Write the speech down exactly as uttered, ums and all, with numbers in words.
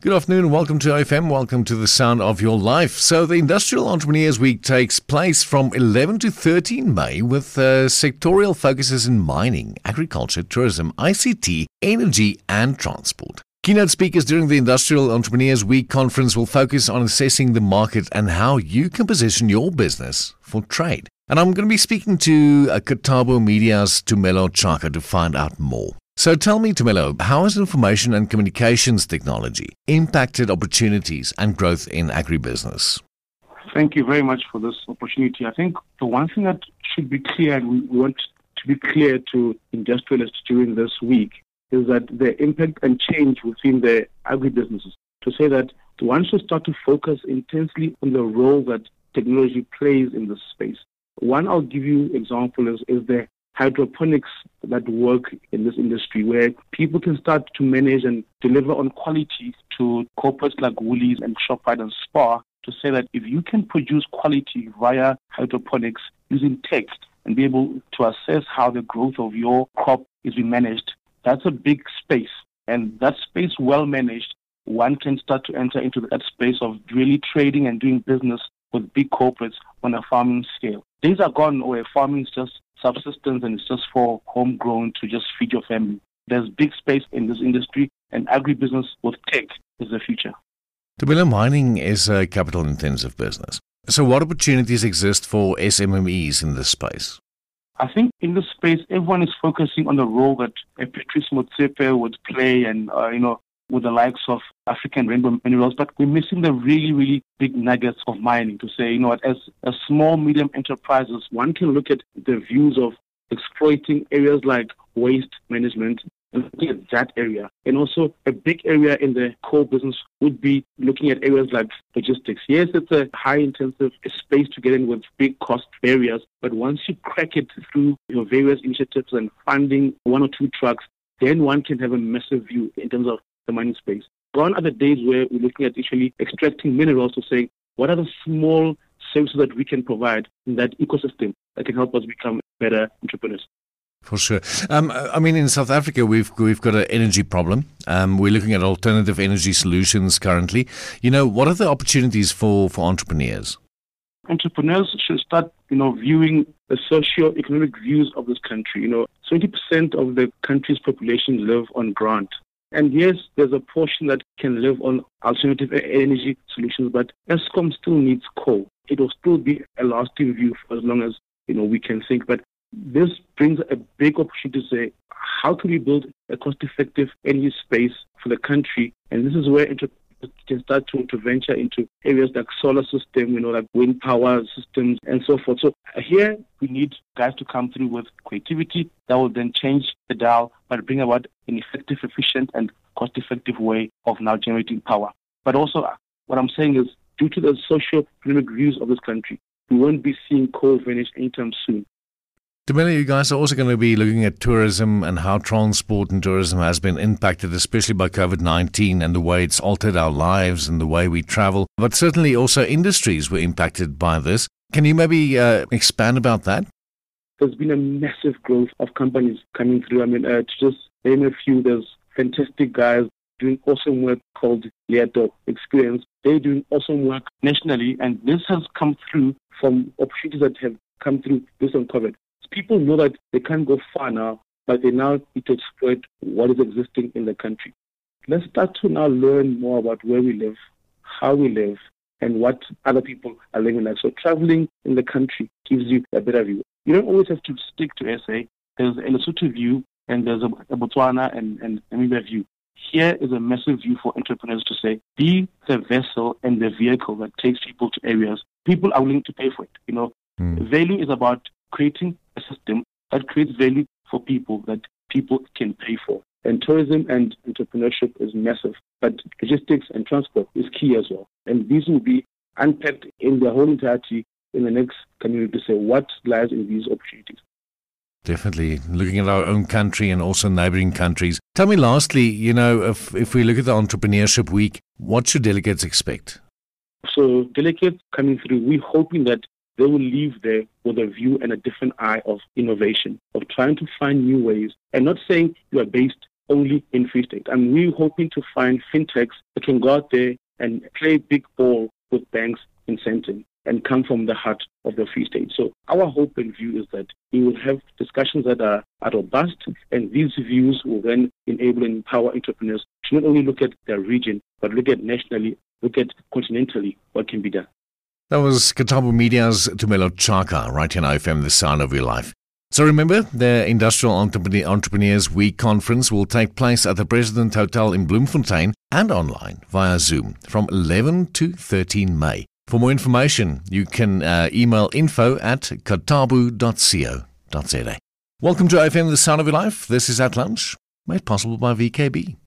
Good afternoon and welcome to O F M. Welcome to the sound of your life. So the Industrial Entrepreneurs Week takes place from eleven to thirteen May with uh, sectorial focuses in mining, agriculture, tourism, I C T, energy and transport. Keynote speakers during the Industrial Entrepreneurs Week conference will focus on assessing the market and how you can position your business for trade. And I'm going to be speaking to uh, Katabo Media's Tumelo Chaka to find out more. So tell me, Tumelo, how has information and communications technology impacted opportunities and growth in agribusiness? Thank you very much for this opportunity. I think the one thing that should be clear, and we want to be clear to industrialists during this week, is that the impact and change within the agribusinesses. To say that one should start to focus intensely on the role that technology plays in this space. One I'll give you example is, is the hydroponics that work in this industry, where people can start to manage and deliver on quality to corporates like Woolies and Shoprite and Spar, to say that if you can produce quality via hydroponics using text and be able to assess how the growth of your crop is being managed, that's a big space. And that space well managed, one can start to enter into that space of really trading and doing business with big corporates on a farming scale. Days are gone where farming is just subsistence and it's just for homegrown to just feed your family. There's big space in this industry, and agribusiness with tech is the future. Tumelo, mining is a capital-intensive business. So what opportunities exist for S M M Es in this space? I think in this space, everyone is focusing on the role that a Patrice Motsepe would play and, uh, you know, with the likes of African Rainbow Minerals, but we're missing the really, really big nuggets of mining to say, you know what, as a small, medium enterprises, one can look at the views of exploiting areas like waste management and looking at that area. And also a big area in the core business would be looking at areas like logistics. Yes, it's a high-intensive space to get in with big cost barriers, but once you crack it through your various initiatives and funding one or two trucks, then one can have a massive view in terms of the mining space. Gone are the days where we're looking at actually extracting minerals to say, what are the small services that we can provide in that ecosystem that can help us become better entrepreneurs? For sure. Um, I mean, in South Africa, we've we've got an energy problem. Um, we're looking at alternative energy solutions currently. You know, what are the opportunities for, for entrepreneurs? Entrepreneurs should start, you know, viewing the socio-economic views of this country. You know, twenty percent of the country's population live on grant. And yes, there's a portion that can live on alternative energy solutions, but Eskom still needs coal. It will still be a lasting view for as long as, you know, we can think. But this brings a big opportunity to say, how can we build a cost-effective energy space for the country? And this is where entrepreneurs can start to, to venture into areas like solar system, you know, like wind power systems and so forth. So here we need guys to come through with creativity that will then change the dial, but bring about an effective, efficient and cost-effective way of now generating power. But also what I'm saying is, due to the socio-economic views of this country, we won't be seeing coal vanish anytime soon. Tumelo, you guys are also going to be looking at tourism and how transport and tourism has been impacted, especially by COVID nineteen and the way it's altered our lives and the way we travel. But certainly also industries were impacted by this. Can you maybe uh, expand about that? There's been a massive growth of companies coming through. I mean, uh, to just name a few, there's fantastic guys doing awesome work called Leato Experience. They're doing awesome work nationally, and this has come through from opportunities that have come through based on COVID. People know that they can't go far now, but they now need to exploit what is existing in the country. Let's start to now learn more about where we live, how we live, and what other people are living like. So traveling in the country gives you a better view. You don't always have to stick to S A. There's a Lesotho view, and there's a, a Botswana and, and Namibia view. Here is a massive view for entrepreneurs to say, be the vessel and the vehicle that takes people to areas. People are willing to pay for it. You know, mm. Value is about creating a system that creates value for people that people can pay for. And tourism and entrepreneurship is massive, but logistics and transport is key as well. And these will be unpacked in their whole entirety in the next community to say what lies in these opportunities. Definitely. Looking at our own country and also neighboring countries. Tell me lastly, you know, if, if we look at the Entrepreneurship Week, what should delegates expect? So delegates coming through, we're hoping that they will leave there with a view and a different eye of innovation, of trying to find new ways, and not saying you are based only in Free State. And we're hoping to find fintechs that can go out there and play big ball with banks in Sandton and come from the heart of the Free State. So our hope and view is that we will have discussions that are, are robust, and these views will then enable and empower entrepreneurs to not only look at their region, but look at nationally, look at continentally what can be done. That was Katabu Media's Tumelo Chaka, right here on I F M, The Sound of Your Life. So remember, the Industrial Entrepreneur- Entrepreneurs Week conference will take place at the President Hotel in Bloemfontein and online via Zoom from eleven to thirteen May. For more information, you can uh, email info at katabu dot co dot za. Welcome to I F M, The Sound of Your Life. This is At Lunch, made possible by V K B.